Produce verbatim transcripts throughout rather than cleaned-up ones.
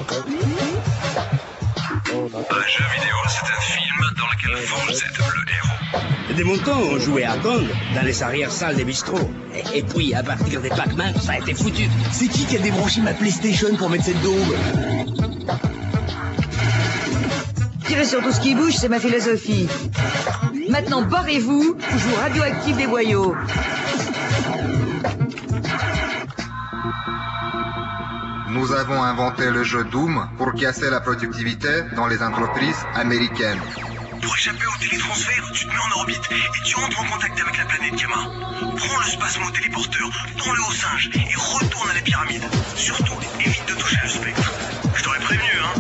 Un jeu vidéo, c'est un film dans lequel vous êtes le héros. De mon temps, on jouait à Pong dans les arrière-salles des bistrots. Et, et puis, à partir des Pac-Man, ça a été foutu. C'est qui qui a débranché ma PlayStation pour mettre cette daube? Tirez sur tout ce qui bouge, c'est ma philosophie. Maintenant, barrez-vous, je joue radioactif des boyaux. Nous avons inventé le jeu Doom pour casser la productivité dans les entreprises américaines. Pour échapper au télétransfert, tu te mets en orbite et tu entres en contact avec la planète Gamma. Prends le spasmo-téléporteur, prends-le au singe et retourne à la pyramide. Surtout, évite de toucher le spectre. Je t'aurais prévenu, hein.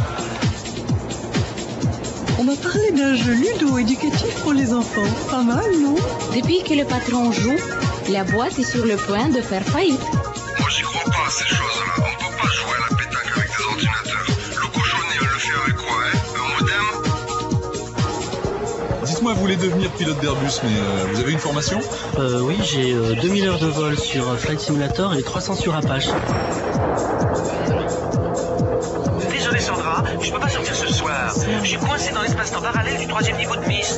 On m'a parlé d'un jeu ludo-éducatif pour les enfants. Pas mal, non? Depuis que le patron joue, la boîte est sur le point de faire faillite. Moi, j'y crois pas à ces choses-là. On peut pas jouer à la pétanque avec des ordinateurs. Le cochonnet, on le fait avec quoi, hein? Un modem? Dites-moi, vous voulez devenir pilote d'Airbus, mais euh, vous avez une formation? euh, Oui, j'ai euh, deux mille heures de vol sur euh, Flight Simulator et trois cents sur Apache. Désolé Sandra, je peux pas sortir ce soir. Je suis coincé dans l'espace-temps parallèle du troisième niveau de Myst.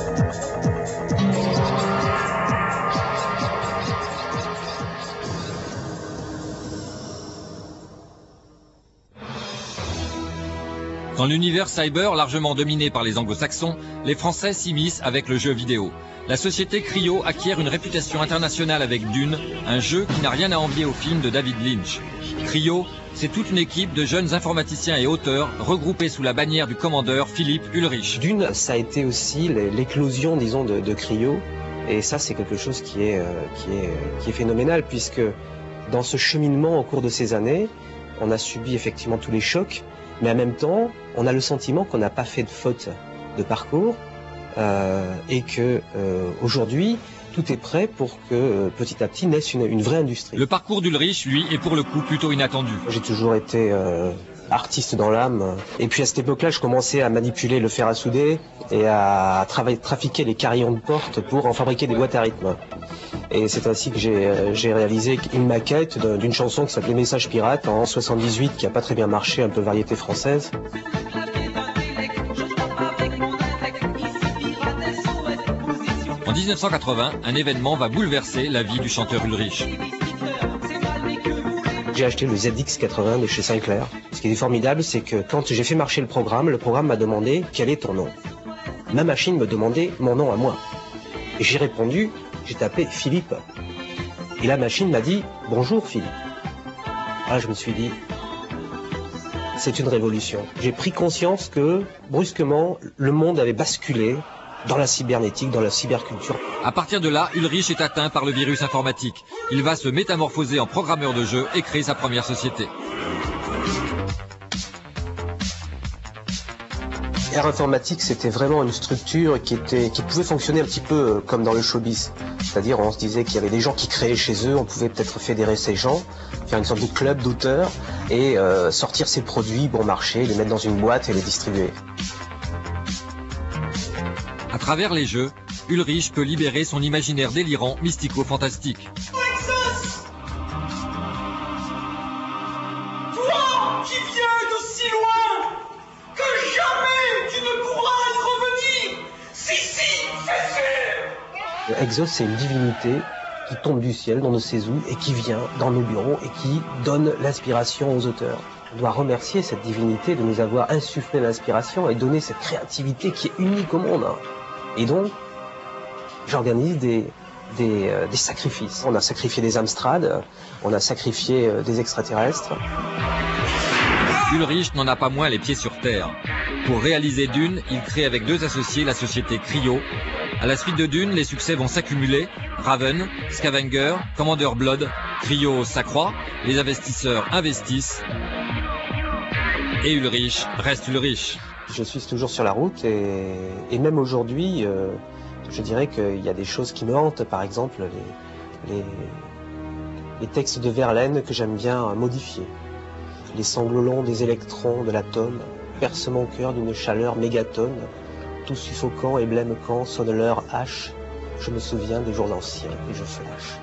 Dans l'univers cyber largement dominé par les anglo-saxons, les Français s'immiscent avec le jeu vidéo. La société Cryo acquiert une réputation internationale avec Dune, un jeu qui n'a rien à envier au film de David Lynch. Cryo, c'est toute une équipe de jeunes informaticiens et auteurs regroupés sous la bannière du commandeur Philippe Ulrich. Dune, ça a été aussi l'éclosion, disons, de, de Cryo. Et ça, c'est quelque chose qui est, euh, qui, est, qui est phénoménal, puisque dans ce cheminement au cours de ces années, on a subi effectivement tous les chocs, mais en même temps, on a le sentiment qu'on n'a pas fait de faute de parcours, euh, et que euh, aujourd'hui, tout est prêt pour que euh, petit à petit naisse une, une vraie industrie. Le parcours d'Ulrich, lui, est pour le coup plutôt inattendu. J'ai toujours été euh, artiste dans l'âme, et puis à cette époque-là, je commençais à manipuler le fer à souder et à travailler, trafiquer les carillons de porte pour en fabriquer des boîtes à rythme. Et c'est ainsi que j'ai euh, j'ai réalisé une maquette d'une chanson qui s'appelait Message pirate en soixante-dix-huit, qui a pas très bien marché, un peu variété française. En mille neuf cent quatre-vingts, un événement va bouleverser la vie du chanteur Ulrich. J'ai acheté le Z X quatre-vingts de chez Sinclair. Ce qui est formidable, c'est que quand j'ai fait marcher le programme, le programme m'a demandé quel est ton nom. Ma machine me demandait mon nom à moi. Et j'ai répondu, j'ai tapé Philippe. Et la machine m'a dit bonjour Philippe. Ah, je me suis dit, c'est une révolution. J'ai pris conscience que, brusquement, le monde avait basculé dans la cybernétique, dans la cyberculture. À partir de là, Ulrich est atteint par le virus informatique. Il va se métamorphoser en programmeur de jeux et créer sa première société. Air Informatique, c'était vraiment une structure qui était, qui pouvait fonctionner un petit peu comme dans le showbiz. C'est-à-dire, on se disait qu'il y avait des gens qui créaient chez eux, on pouvait peut-être fédérer ces gens, faire une sorte de club d'auteurs et euh, sortir ces produits bon marché, les mettre dans une boîte et les distribuer. À travers les jeux, Ulrich peut libérer son imaginaire délirant, mystico-fantastique. Toi qui viens d'aussi loin, que jamais tu ne pourras y revenir. Si, si, c'est sûr. Exos, c'est une divinité qui tombe du ciel, dans ne sait où, et qui vient dans nos bureaux et qui donne l'inspiration aux auteurs. On doit remercier cette divinité de nous avoir insufflé l'inspiration et donné cette créativité qui est unique au monde. Et donc, j'organise des, des, euh, des sacrifices. On a sacrifié des Amstrad, on a sacrifié euh, des extraterrestres. Ulrich n'en a pas moins les pieds sur terre. Pour réaliser Dune, il crée avec deux associés la société Cryo. À la suite de Dune, les succès vont s'accumuler. Raven, Scavenger, Commander Blood, Cryo s'accroît, les investisseurs investissent. Et Ulrich reste Ulrich. Je suis toujours sur la route et, et même aujourd'hui, euh, je dirais qu'il y a des choses qui me hantent. Par exemple, les, les, les textes de Verlaine que j'aime bien modifier. Les sanglots longs des électrons de l'atome percent mon cœur d'une chaleur mégatonne. Tout suffocant et blême quand sonne l'heure H. Je me souviens des jours anciens et je flash.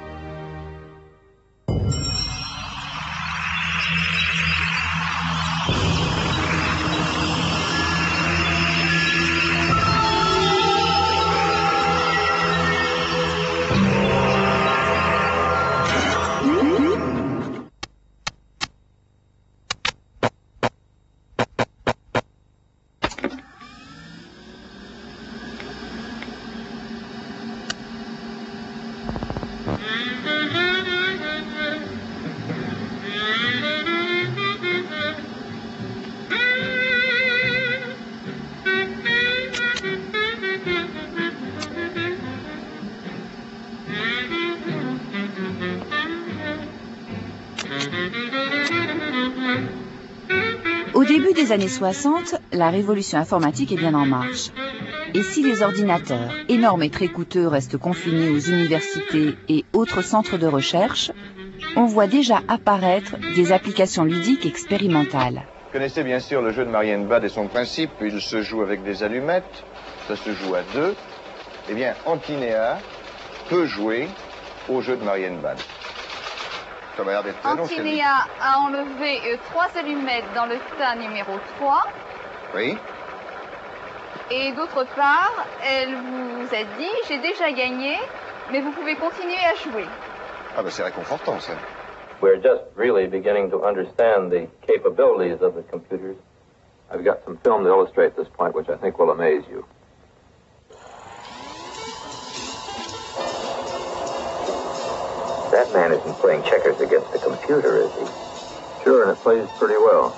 Au début des années soixante, la révolution informatique est bien en marche. Et si les ordinateurs, énormes et très coûteux, restent confinés aux universités et autres centres de recherche, on voit déjà apparaître des applications ludiques expérimentales. Vous connaissez bien sûr le jeu de Marienbad et son principe. Il se joue avec des allumettes, ça se joue à deux. Eh bien, Antinéa peut jouer au jeu de Marienbad. Ça va l'air d'être très long. Antinéa a enlevé euh, trois allumettes dans le tas numéro trois. Oui. Et d'autre part, elle vous a dit, j'ai déjà gagné, mais vous pouvez continuer à jouer. Ah ben c'est réconfortant ça. We're just really beginning to understand the capabilities of the computers. I've got some film to illustrate this point, which I think will amaze you. That man isn't playing checkers against the computer, is he? Sure, and it plays pretty well.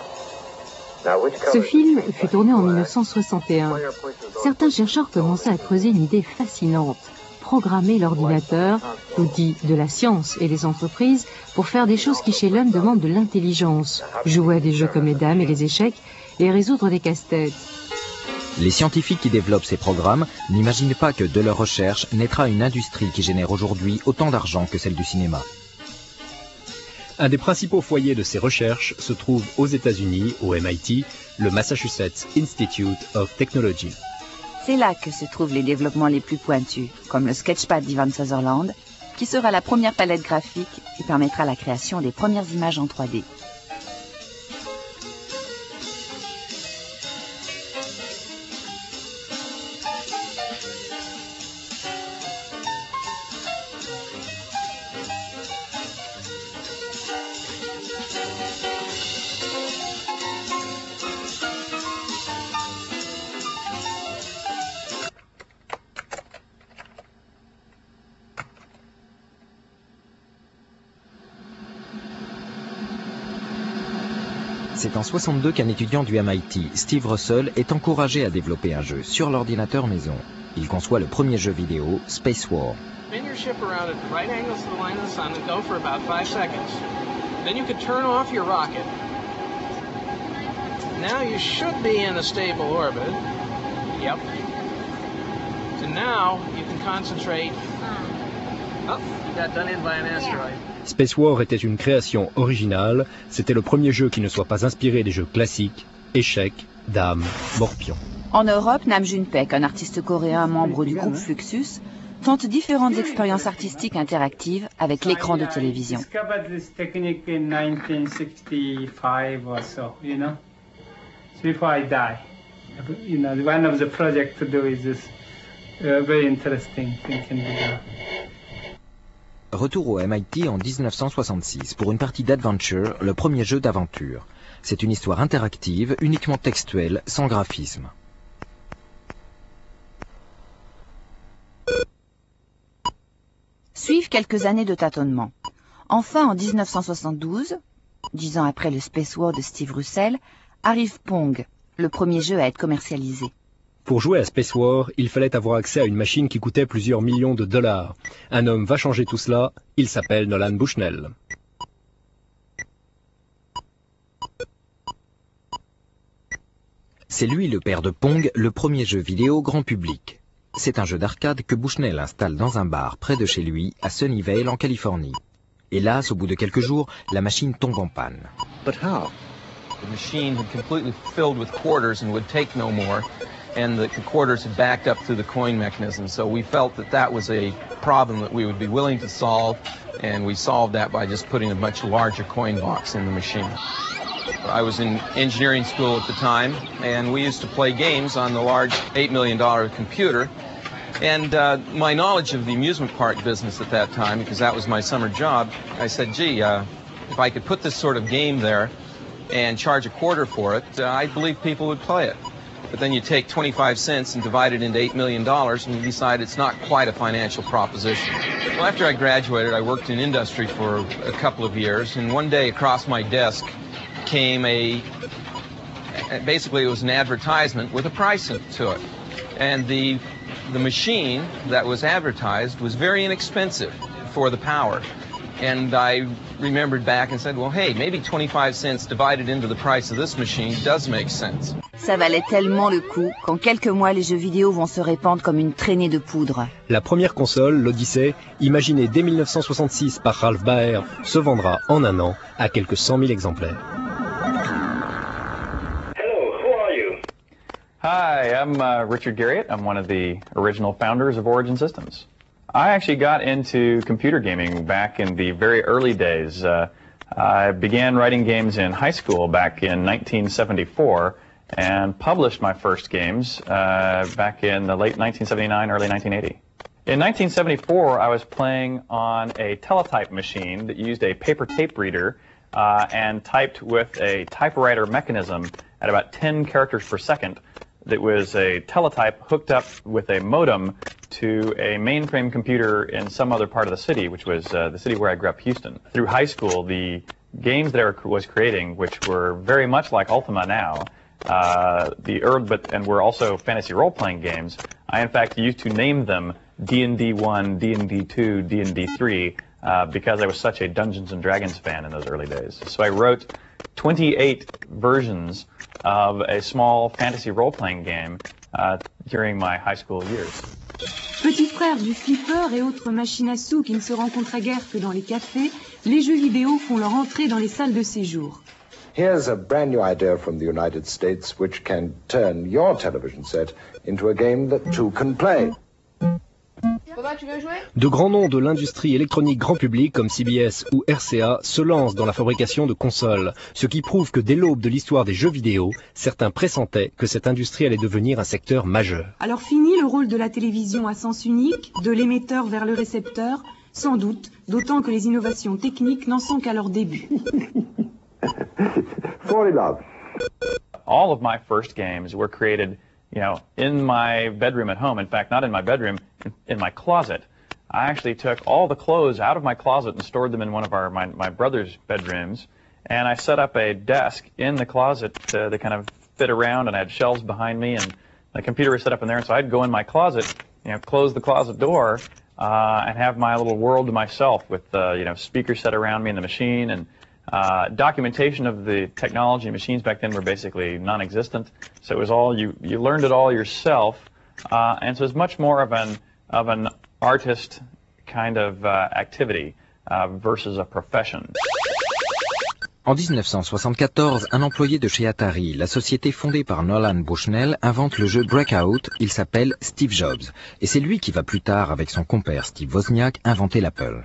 Ce film fut tourné en mille neuf cent soixante et un. Certains chercheurs commençaient à creuser une idée fascinante. Programmer l'ordinateur, l'outil de la science et des entreprises, pour faire des choses qui chez l'homme demandent de l'intelligence, jouer à des jeux comme les dames et les échecs, et résoudre des casse-têtes. Les scientifiques qui développent ces programmes n'imaginent pas que de leur recherche naîtra une industrie qui génère aujourd'hui autant d'argent que celle du cinéma. Un des principaux foyers de ces recherches se trouve aux États-Unis, au M I T, le Massachusetts Institute of Technology. C'est là que se trouvent les développements les plus pointus, comme le Sketchpad d'Ivan Sutherland, qui sera la première palette graphique qui permettra la création des premières images en trois D. C'est en soixante-deux qu'un étudiant du M I T, Steve Russell, est encouragé à développer un jeu sur l'ordinateur maison. Il conçoit le premier jeu vidéo, Space War. Spin your ship around at right angles to the line of the sun and go for about five seconds. Then you can turn off your rocket. Now you should be in a stable orbit. Yep. So now you can concentrate. Oh, you got done in by an asteroid. Space War était une création originale, c'était le premier jeu qui ne soit pas inspiré des jeux classiques, échecs, dames, morpions. En Europe, Nam Junpek, un artiste coréen membre du groupe Fluxus, tente différentes expériences artistiques interactives avec l'écran de télévision. Retour au M I T en mille neuf cent soixante-six pour une partie d'Adventure, le premier jeu d'aventure. C'est une histoire interactive, uniquement textuelle, sans graphisme. Suivent quelques années de tâtonnement. Enfin, en mille neuf cent soixante-douze, dix ans après le Space War de Steve Russell, arrive Pong, le premier jeu à être commercialisé. Pour jouer à Space War, il fallait avoir accès à une machine qui coûtait plusieurs millions de dollars. Un homme va changer tout cela, il s'appelle Nolan Bushnell. C'est lui le père de Pong, le premier jeu vidéo grand public. C'est un jeu d'arcade que Bushnell installe dans un bar près de chez lui, à Sunnyvale, en Californie. Hélas, au bout de quelques jours, la machine tombe en panne. But how? The machine had completely filled with quarters and would take no more. And the quarters had backed up through the coin mechanism. So we felt that that was a problem that we would be willing to solve, and we solved that by just putting a much larger coin box in the machine. I was in engineering school at the time, and we used to play games on the large eight million dollar computer. And uh, my knowledge of the amusement park business at that time, because that was my summer job, I said, gee, uh, if I could put this sort of game there and charge a quarter for it, uh, I believe people would play it. But then you take twenty-five cents and divide it into eight million dollars and you decide it's not quite a financial proposition. Well, after I graduated, I worked in industry for a couple of years, and one day across my desk came a, basically it was an advertisement with a price to it. And the, the machine that was advertised was very inexpensive for the power. And I remembered back and said, well, hey, maybe twenty-five cents divided into the price of this machine does make sense. Ça valait tellement le coup qu'en quelques mois, les jeux vidéo vont se répandre comme une traînée de poudre. La première console, l'Odyssey, imaginée dès mille neuf cent soixante-six par Ralph Baer, se vendra en un an à quelques cent mille exemplaires. Hello, who are you? Hi, I'm uh, Richard Garriott. I'm one of the original founders of Origin Systems. I actually got into computer gaming back in the very early days. Uh, I began writing games in high school back in nineteen seventy-four and published my first games uh, back in the late nineteen seventy-nine, early nineteen eighty. In nineteen seventy-four, I was playing on a teletype machine that used a paper tape reader uh, and typed with a typewriter mechanism at about ten characters per second. That was a teletype hooked up with a modem to a mainframe computer in some other part of the city, which was uh, the city where I grew up, Houston. Through high school, the games that I was creating, which were very much like Ultima now, uh, the early, but and were also fantasy role-playing games. I in fact used to name them D and D one, D and D two, D and D three, uh, because I was such a Dungeons and Dragons fan in those early days. So I wrote twenty-eight versions of a small fantasy role-playing game uh, during my high school years. Petit frère du flipper et autres machines à sous qui ne se rencontrent guère que dans les cafés, les jeux vidéo font leur entrée dans les salles de séjour. Here's a brand new idea from the United States which can turn your television set into a game that two can play. Papa, tu veux jouer? De grands noms de l'industrie électronique grand public comme C B S ou R C A se lancent dans la fabrication de consoles, ce qui prouve que dès l'aube de l'histoire des jeux vidéo, certains pressentaient que cette industrie allait devenir un secteur majeur. Alors fini le rôle de la télévision à sens unique, de l'émetteur vers le récepteur, sans doute, d'autant que les innovations techniques n'en sont qu'à leur début. All of my first games were created, you know, in my bedroom at home. In fact, not in my bedroom, in, in my closet. I actually took all the clothes out of my closet and stored them in one of our my, my brother's bedrooms, and I set up a desk in the closet uh, that kind of fit around, and I had shelves behind me, and the computer was set up in there. And so I'd go in my closet, you know, close the closet door, uh, and have my little world to myself with uh, you know, speakers set around me in the machine, and Uh, documentation of the technology machines back then were basically non-existent, so it was all you you learned it all yourself, uh, and so it's much more of an of an artist kind of uh, activity uh, versus a profession. En mille neuf cent soixante-quatorze, un employé de chez Atari, la société fondée par Nolan Bushnell, invente le jeu Breakout. Il s'appelle Steve Jobs, et c'est lui qui va plus tard, avec son compère Steve Wozniak, inventer l'Apple.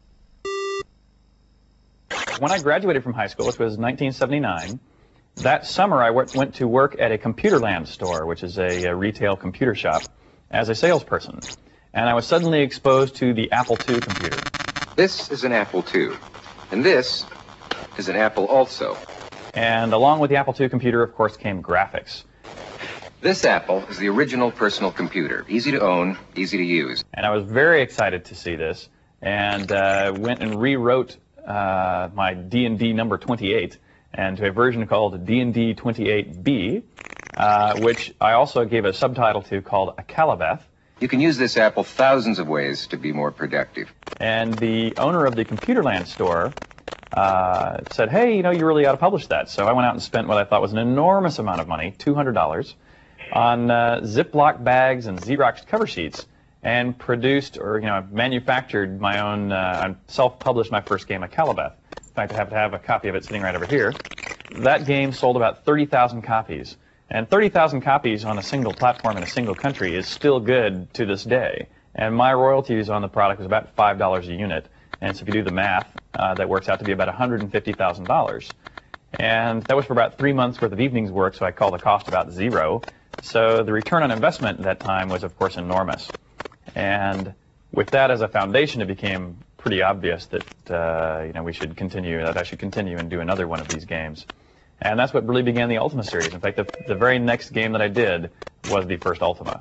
When I graduated from high school, which was nineteen seventy-nine, that summer I went to work at a Computerland store, which is a, a retail computer shop, as a salesperson. And I was suddenly exposed to the Apple two computer. This is an Apple two, and this is an Apple also. And along with the Apple two computer, of course, came graphics. This Apple is the original personal computer, easy to own, easy to use. And I was very excited to see this, and uh, went and rewrote Uh, my D and D number twenty-eight, and to a version called D and D twenty-eight B, uh, which I also gave a subtitle to called Akalabeth. You can use this Apple thousands of ways to be more productive. And the owner of the Computerland store uh, said, hey, you know, you really ought to publish that. So I went out and spent what I thought was an enormous amount of money, two hundred dollars, on uh, Ziploc bags and Xerox cover sheets, and produced, or, you know, manufactured my own, uh, self-published my first game, Akalabeth. In fact, I happen to have a copy of it sitting right over here. That game sold about thirty thousand copies. And thirty thousand copies on a single platform in a single country is still good to this day. And my royalties on the product was about five dollars a unit. And so if you do the math, uh, that works out to be about one hundred fifty thousand dollars. And that was for about three months worth of evenings work, so I call the cost about zero. So the return on investment at that time was, of course, enormous. And with that as a foundation, it became pretty obvious that uh, you know, we should continue, that I should continue and do another one of these games. And that's what really began the Ultima series. In fact, the, the very next game that I did was the first Ultima.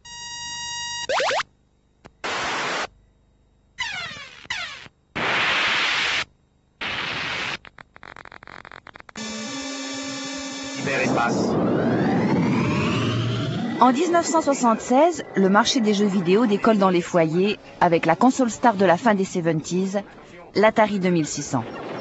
En mille neuf cent soixante-seize, le marché des jeux vidéo décolle dans les foyers avec la console star de la fin des soixante-dix, l'Atari deux mille six cents.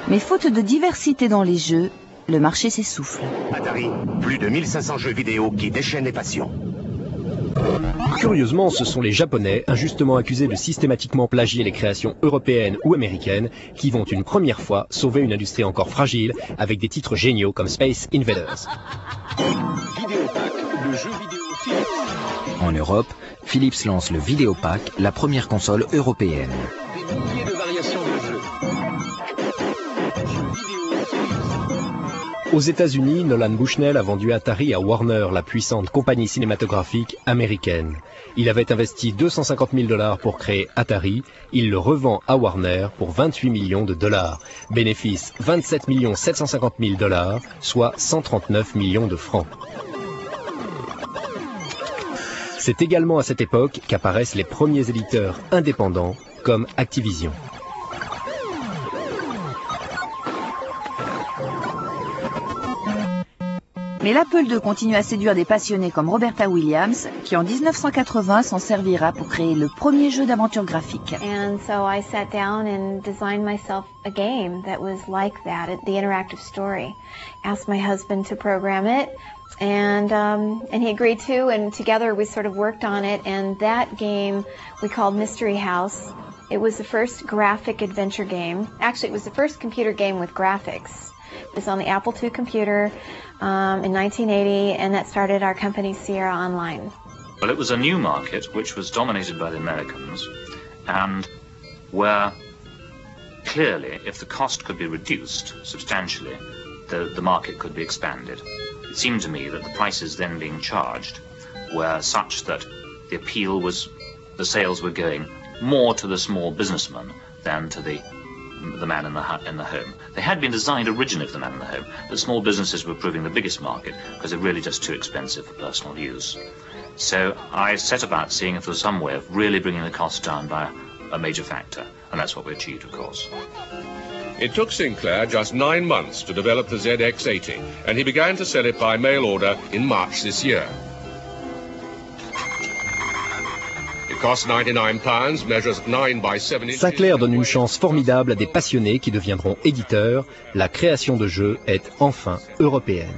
Mais faute de diversité dans les jeux, le marché s'essouffle. Atari, plus de mille cinq cents jeux vidéo qui déchaînent les passions. Curieusement, ce sont les Japonais, injustement accusés de systématiquement plagier les créations européennes ou américaines, qui vont une première fois sauver une industrie encore fragile avec des titres géniaux comme Space Invaders. En Europe, Philips lance le Vidéopack, la première console européenne. Des milliers de variations de jeux. Aux États-Unis, Nolan Bushnell a vendu Atari à Warner, la puissante compagnie cinématographique américaine. Il avait investi deux cent cinquante mille dollars pour créer Atari. Il le revend à Warner pour vingt-huit millions de dollars. Bénéfice vingt-sept millions sept cent cinquante mille dollars, soit cent trente-neuf millions de francs. C'est également à cette époque qu'apparaissent les premiers éditeurs indépendants comme Activision. Mais l'Apple deux continue à séduire des passionnés comme Roberta Williams, qui en mille neuf cent quatre-vingts s'en servira pour créer le premier jeu d'aventure graphique. And so I sat down and designed myself a game that was like that, the interactive story. Asked my husband to program it, and um, and he agreed to, and together we sort of worked on it, and that game we called Mystery House. It was the first graphic adventure game. Actually, it was the first computer game with graphics. It was on the Apple two computer um, in nineteen eighty, and that started our company, Sierra Online. Well, it was a new market which was dominated by the Americans, and where clearly, if the cost could be reduced substantially, the, the market could be expanded. It seemed to me that the prices then being charged were such that the appeal was, the sales were going more to the small businessman than to the the man in the, in the home. They had been designed originally for the man in the home, but small businesses were proving the biggest market because they're really just too expensive for personal use. So I set about seeing if there was some way of really bringing the cost down by a major factor, and that's what we achieved, of course. It took Sinclair just nine months to develop the Z X eighty, and he began to sell it by mail order in March this year. Sinclair donne une chance formidable à des passionnés qui deviendront éditeurs. La création de jeux est enfin européenne.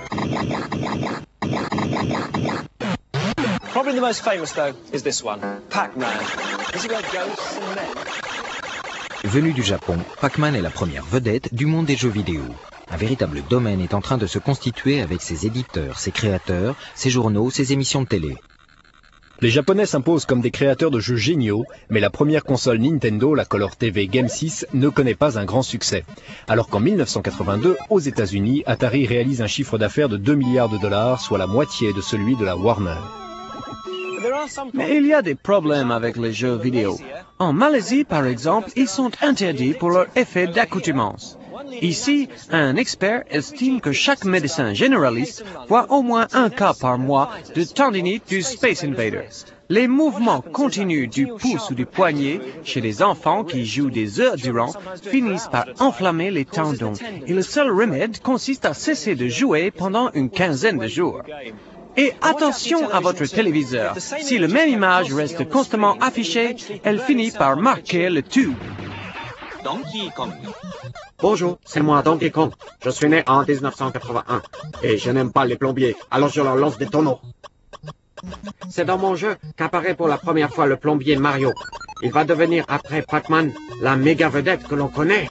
Probably the most famous though is this one, Pac-Man. This is where ghosts and men. Venu du Japon, Pac-Man est la première vedette du monde des jeux vidéo. Un véritable domaine est en train de se constituer avec ses éditeurs, ses créateurs, ses journaux, ses émissions de télé. Les Japonais s'imposent comme des créateurs de jeux géniaux, mais la première console Nintendo, la Color T V Game six, ne connaît pas un grand succès. Alors qu'en mille neuf cent quatre-vingt-deux, aux États-Unis, Atari réalise un chiffre d'affaires de deux milliards de dollars, soit la moitié de celui de la Warner. Mais il y a des problèmes avec les jeux vidéo. En Malaisie, par exemple, ils sont interdits pour leur effet d'accoutumance. Ici, un expert estime que chaque médecin généraliste voit au moins un cas par mois de tendinite du Space Invader. Les mouvements continus du pouce ou du poignet chez les enfants qui jouent des heures durant finissent par enflammer les tendons. Et le seul remède consiste à cesser de jouer pendant une quinzaine de jours. Et attention à votre téléviseur. Si la même image reste constamment affichée, elle finit par marquer le tout. Donkey Kong. Bonjour, c'est moi Donkey Kong. Je suis né en mille neuf cent quatre-vingt-un et je n'aime pas les plombiers, alors je leur lance des tonneaux. C'est dans mon jeu qu'apparaît pour la première fois le plombier Mario. Il va devenir après Pac-Man la méga vedette que l'on connaît.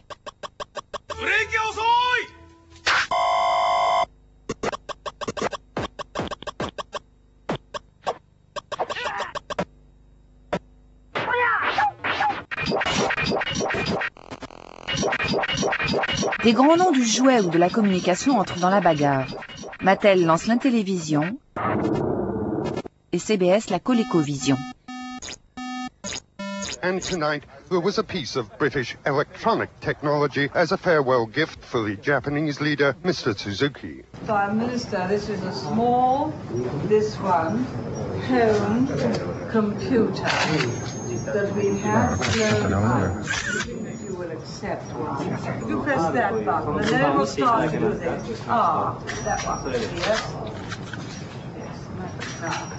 Des grands noms du jouet ou de la communication entrent dans la bagarre. Mattel lance l'Intellivision et C B S la ColecoVision. And tonight there was a piece of British electronic technology as a farewell gift for the Japanese leader, Mister Suzuki. Prime Minister, this is a small, this one, home computer that we have blown up. Accept one. You press that button and then it will start using. Ah, that one. Yes. Yes, now.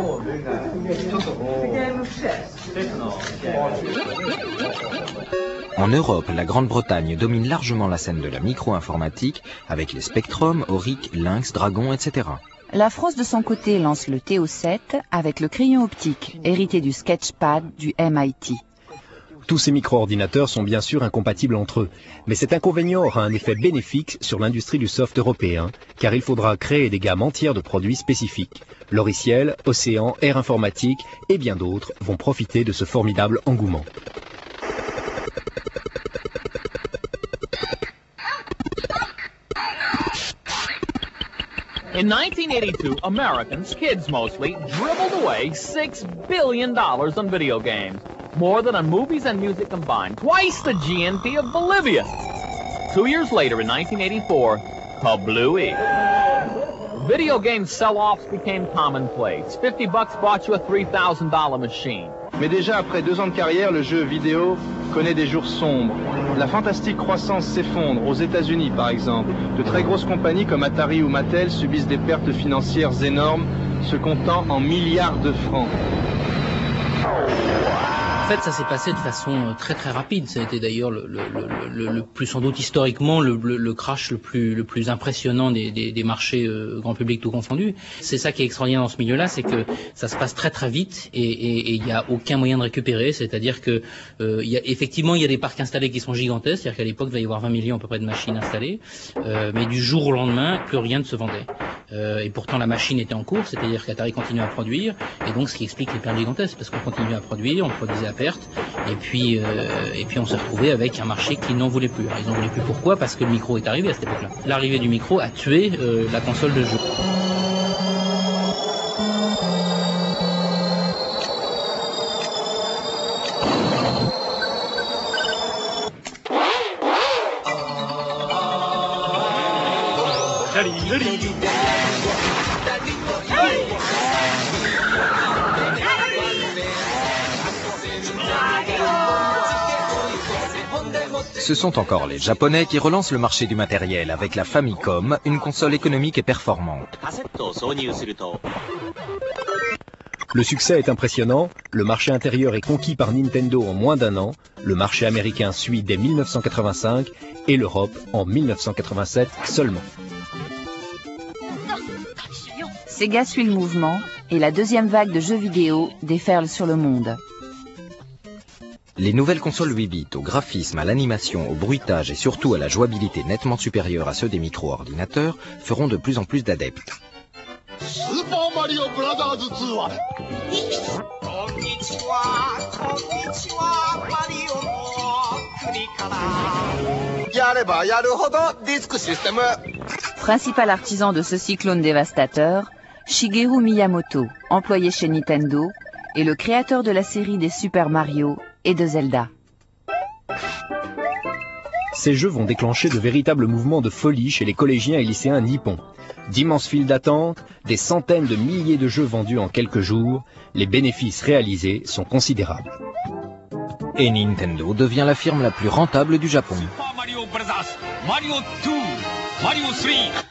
The game of chess. En Europe, la Grande-Bretagne domine largement la scène de la micro-informatique avec les Spectrum, Auric, Lynx, Dragon, et cetera. La France, de son côté, lance le T O sept avec le crayon optique, hérité du Sketchpad du M I T. Tous ces micro-ordinateurs sont bien sûr incompatibles entre eux, mais cet inconvénient aura un effet bénéfique sur l'industrie du soft européen, car il faudra créer des gammes entières de produits spécifiques. Logiciel, Océan, Air Informatique et bien d'autres vont profiter de ce formidable engouement. In nineteen eighty-two, Americans, kids mostly, dribbled away six billion dollars on video games. More than on movies and music combined. Twice the G N P of Bolivia. Two years later, in nineteen eighty-four, kablooey. Video game sell-offs became commonplace. fifty bucks bought you a three thousand dollar machine. Mais déjà après deux ans de carrière, le jeu vidéo connaît des jours sombres. La fantastique croissance s'effondre, aux États-Unis par exemple. De très grosses compagnies comme Atari ou Mattel subissent des pertes financières énormes, se comptant en milliards de francs. En fait, ça s'est passé de façon très très rapide. Ça a été d'ailleurs le, le, le, le plus, sans doute historiquement, le, le, le crash le plus, le plus impressionnant des, des, des marchés euh, grand public tout confondu. C'est ça qui est extraordinaire dans ce milieu-là, c'est que ça se passe très très vite et il n'y a aucun moyen de récupérer. C'est-à-dire que euh, y a, effectivement, il y a des parcs installés qui sont gigantesques. C'est-à-dire qu'à l'époque, il va y avoir vingt millions à peu près de machines installées, euh, mais du jour au lendemain, plus rien ne se vendait. Euh, et pourtant, la machine était en cours, c'est-à-dire qu'Atari continuait à produire, et donc ce qui explique les pertes gigantesques, parce qu'on continuait à produire, on produisait à perte, et puis euh, et puis on s'est retrouvé avec un marché qui n'en voulait plus. Alors, ils n'en voulaient plus pourquoi? Parce que le micro est arrivé à cette époque-là. L'arrivée du micro a tué euh, la console de jeu. Ce sont encore les Japonais qui relancent le marché du matériel avec la Famicom, une console économique et performante. Le succès est impressionnant, le marché intérieur est conquis par Nintendo en moins d'un an, le marché américain suit dès mille neuf cent quatre-vingt-cinq et l'Europe en mille neuf cent quatre-vingt-sept seulement. Sega suit le mouvement et la deuxième vague de jeux vidéo déferle sur le monde. Les nouvelles consoles huit bits, au graphisme, à l'animation, au bruitage et surtout à la jouabilité nettement supérieure à ceux des micro-ordinateurs feront de plus en plus d'adeptes. Principal artisan de ce cyclone dévastateur, Shigeru Miyamoto, employé chez Nintendo, est le créateur de la série des Super Mario et de Zelda. Ces jeux vont déclencher de véritables mouvements de folie chez les collégiens et lycéens nippons. D'immenses files d'attente, des centaines de milliers de jeux vendus en quelques jours, les bénéfices réalisés sont considérables. Et Nintendo devient la firme la plus rentable du Japon. Super Mario Bros. Mario deux, Mario trois.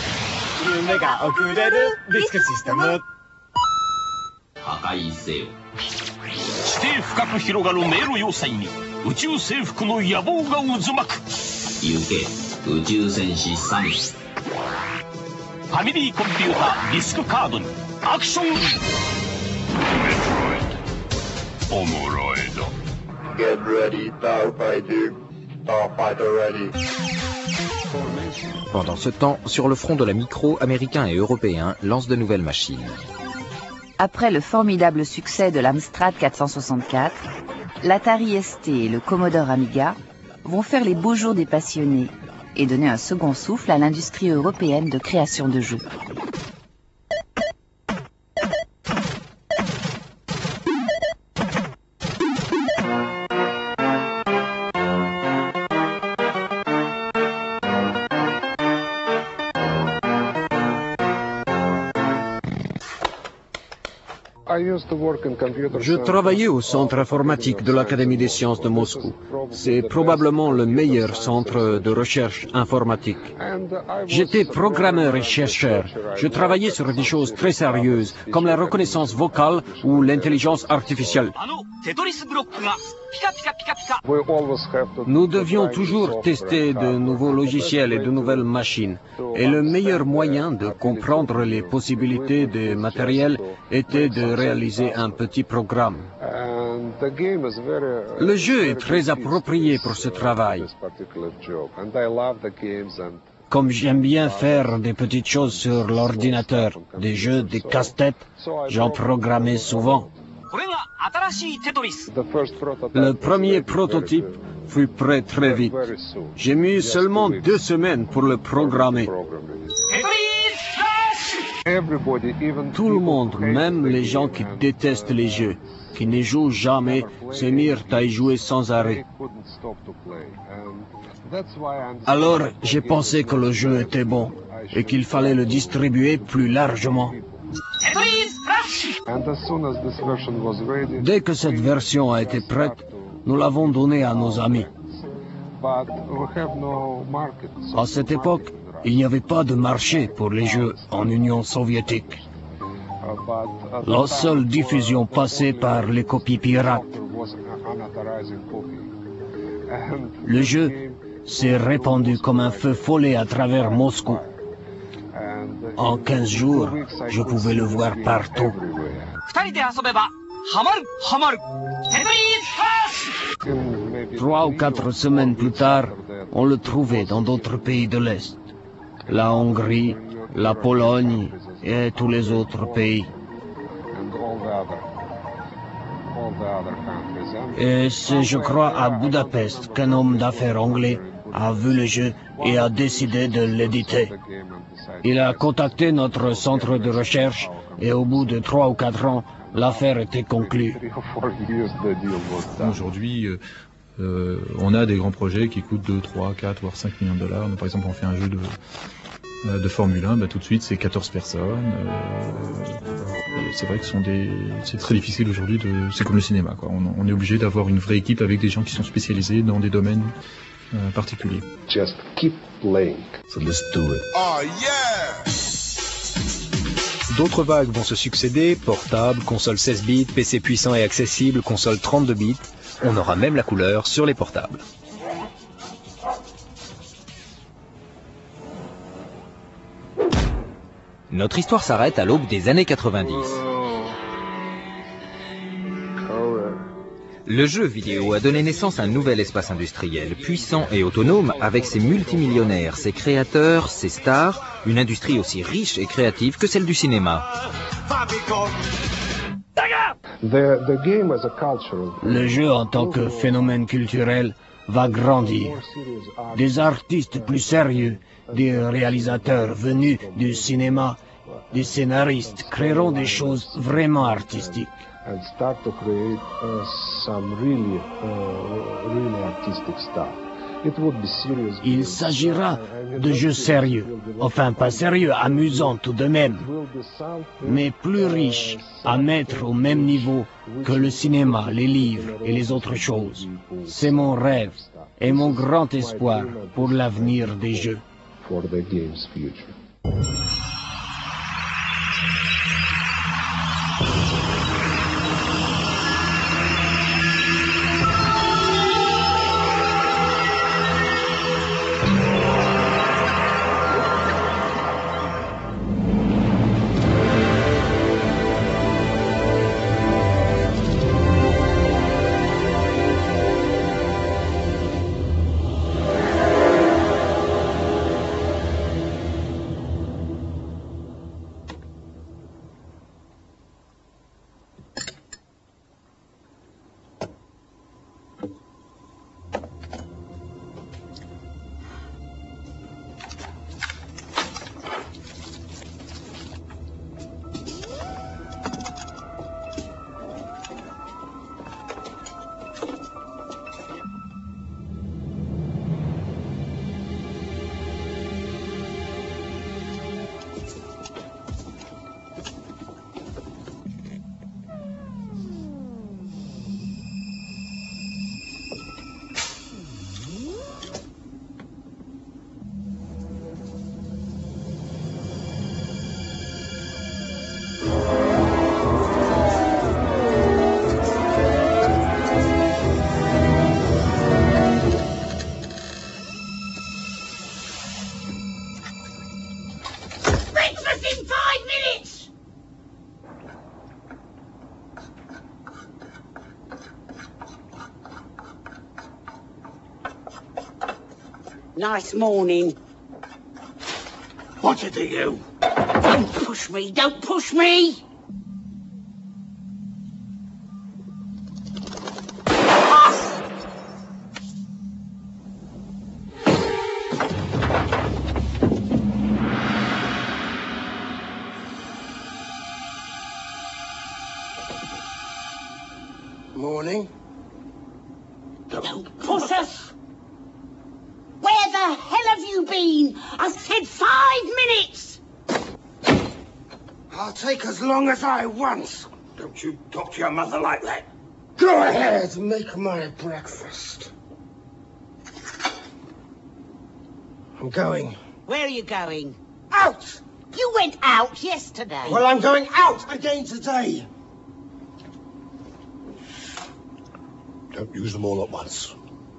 Get ready, Starfighter. Starfighter ready. Pendant ce temps, sur le front de la micro, américains et européens lancent de nouvelles machines. Après le formidable succès de l'Amstrad quatre cent soixante-quatre, l'Atari S T et le Commodore Amiga vont faire les beaux jours des passionnés et donner un second souffle à l'industrie européenne de création de jeux. Je travaillais au centre informatique de l'Académie des sciences de Moscou. C'est probablement le meilleur centre de recherche informatique. J'étais programmeur et chercheur. Je travaillais sur des choses très sérieuses, comme la reconnaissance vocale ou l'intelligence artificielle. Nous devions toujours tester de nouveaux logiciels et de nouvelles machines. Et le meilleur moyen de comprendre les possibilités des matériels était de réaliser un petit programme. Le jeu est très approprié pour ce travail. Comme j'aime bien faire des petites choses sur l'ordinateur, des jeux, des casse-têtes, j'en programmais souvent. Le premier prototype fut prêt très vite. J'ai mis seulement deux semaines pour le programmer. Tout le monde, même les gens qui détestent les jeux, qui ne jouent jamais, se mirent à y jouer sans arrêt. Alors, j'ai pensé que le jeu était bon et qu'il fallait le distribuer plus largement. Dès que cette version a été prête, nous l'avons donnée à nos amis. À cette époque, il n'y avait pas de marché pour les jeux en Union soviétique. La seule diffusion passait par les copies pirates. Le jeu s'est répandu comme un feu follet à travers Moscou. En quinze jours, je pouvais le voir partout. Trois ou quatre semaines plus tard, on le trouvait dans d'autres pays de l'Est. La Hongrie, la Pologne et tous les autres pays. Et c'est, je crois, à Budapest qu'un homme d'affaires anglais a vu le jeu et a décidé de l'éditer. Il a contacté notre centre de recherche et au bout de trois ou quatre ans, l'affaire était conclue. Aujourd'hui, euh, on a des grands projets qui coûtent deux, trois, quatre, voire cinq millions de dollars. Par exemple, on fait un jeu de, de Formule un, bah, tout de suite c'est quatorze personnes. Euh, c'est vrai que ce sont des, c'est très difficile aujourd'hui, de, c'est comme le cinéma, quoi. On, on est obligé d'avoir une vraie équipe avec des gens qui sont spécialisés dans des domaines euh, particuliers. Just keep playing. So let's do it. Oh yeah! D'autres vagues vont se succéder, portables, consoles seize bits, P C puissants et accessibles, consoles trente-deux bits. On aura même la couleur sur les portables. Notre histoire s'arrête à l'aube des années quatre-vingt-dix. Le jeu vidéo a donné naissance à un nouvel espace industriel, puissant et autonome, avec ses multimillionnaires, ses créateurs, ses stars, une industrie aussi riche et créative que celle du cinéma. Le jeu en tant que phénomène culturel va grandir. Des artistes plus sérieux, des réalisateurs venus du cinéma, des scénaristes créeront des choses vraiment artistiques. And start to create uh, some really, uh, really artistic stuff. It would be serious. Il s'agira de jeux sérieux, enfin pas sérieux, amusants tout de même, mais plus riches, à mettre au même niveau que le cinéma, les livres et les autres choses. C'est mon rêve et mon grand espoir pour l'avenir des jeux. For the game's future. in five minutes! Nice morning. What's it to you? Don't push me, don't push me! Morning. Don't push us! Where the hell have you been? I said five minutes! I'll take as long as I want. Don't you talk to your mother like that. Go ahead, make my breakfast. I'm going. Where are you going? Out! You went out yesterday. Well, I'm going out again today. Don't use them all at once.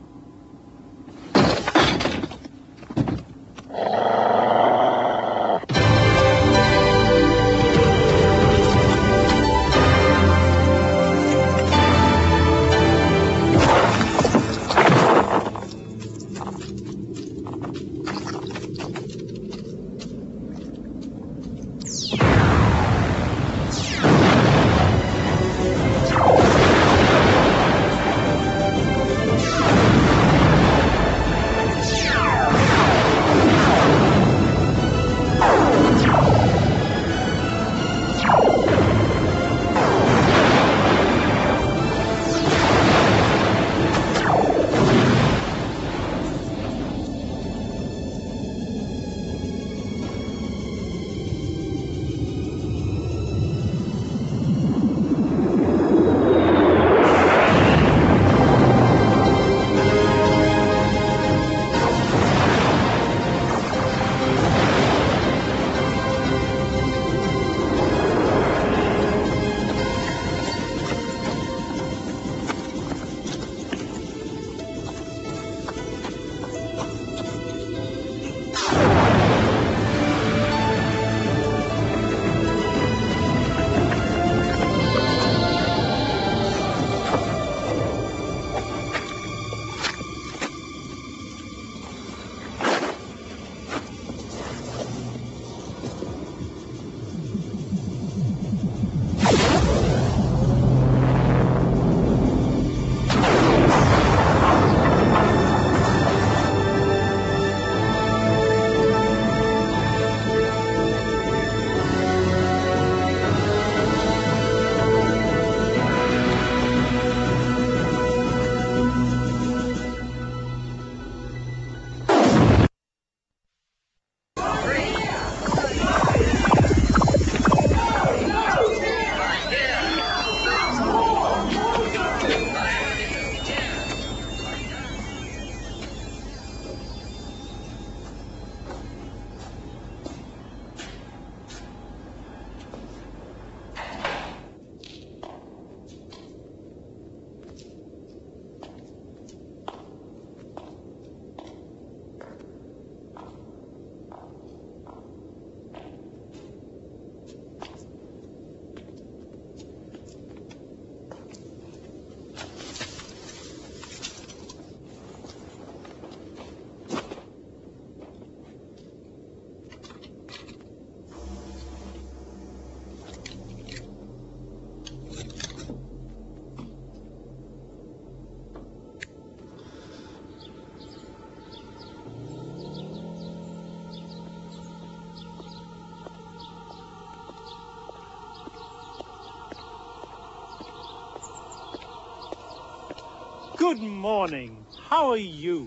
Good morning. How are you?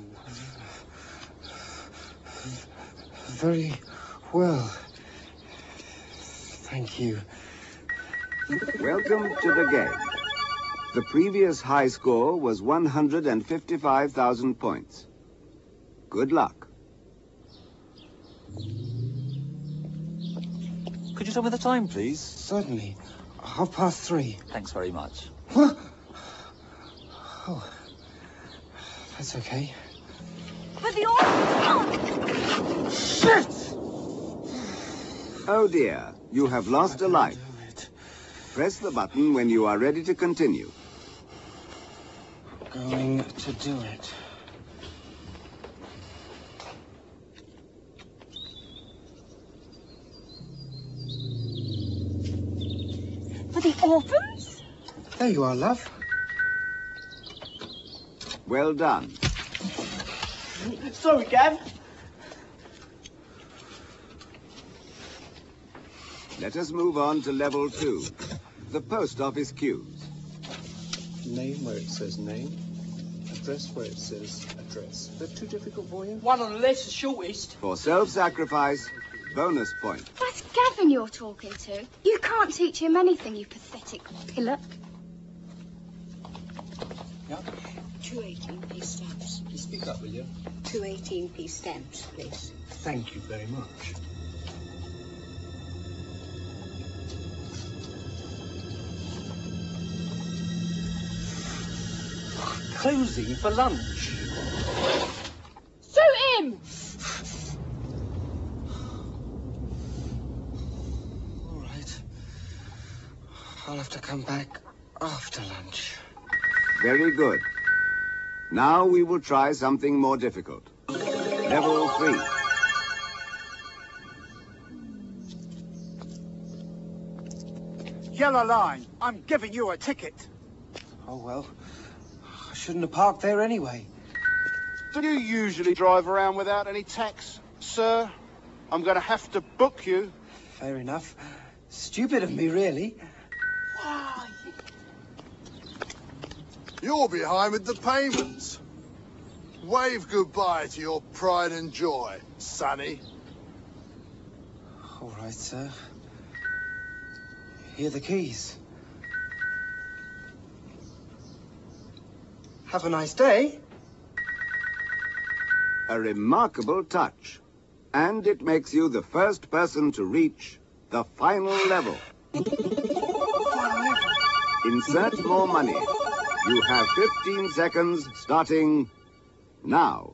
Very well. Thank you. Welcome to the game. The previous high score was one hundred fifty-five thousand points. Good luck. Could you tell me the time, please? Certainly. Half past three. Thanks very much. What? Oh, that's okay. But the order... Shit! Oh dear, you have lost a life. Press the button when you are ready to continue. Going to do it. For the orphans? There you are, love. Well done. Sorry, Gav. Let us move on to level two, the post office queues. Name where it says name, address where it says address. Is that too difficult for you? One on the left's the shortest. For self-sacrifice, bonus point. That's Gavin you're talking to. You can't teach him anything, you pathetic pillock. Yeah. Two eighteen p stamps. Can you speak up, will you? Two eighteen p stamps, please. Thank you very much. Closing for lunch. Shoot him! All right. I'll have to come back after lunch. Very good. Now we will try something more difficult. Level three. Yellow line. I'm giving you a ticket. Oh, well. I shouldn't have parked there anyway. Do you usually drive around without any tax, sir? I'm going to have to book you. Fair enough. Stupid of me, really. Why? You're behind with the payments. Wave goodbye to your pride and joy, Sonny. All right, sir. Here are the keys. Have a nice day. A remarkable touch. And it makes you the first person to reach the final level. Insert more money. You have fifteen seconds starting now.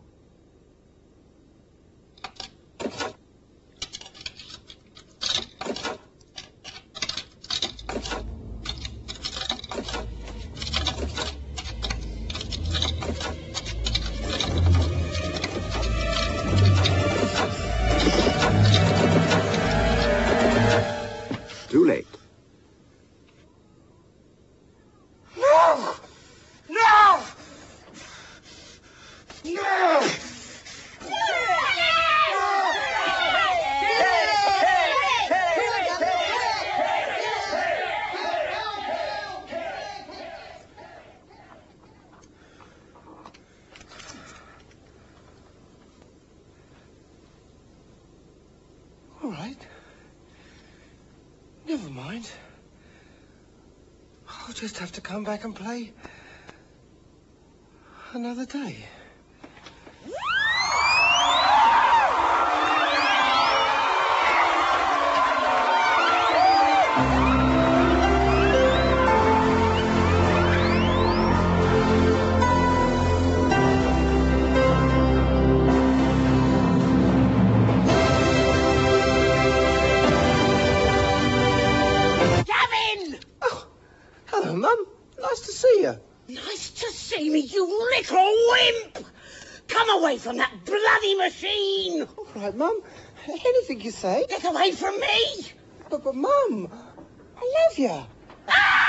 Too late. No! No! No! All right. Never mind. I'll just have to come back and play another day. Hello, Mum. Nice to see you. Nice to see me, you little wimp! Come away from that bloody machine! All right, Mum. Anything you say. Get away from me! But, but Mum, I love you. Ah!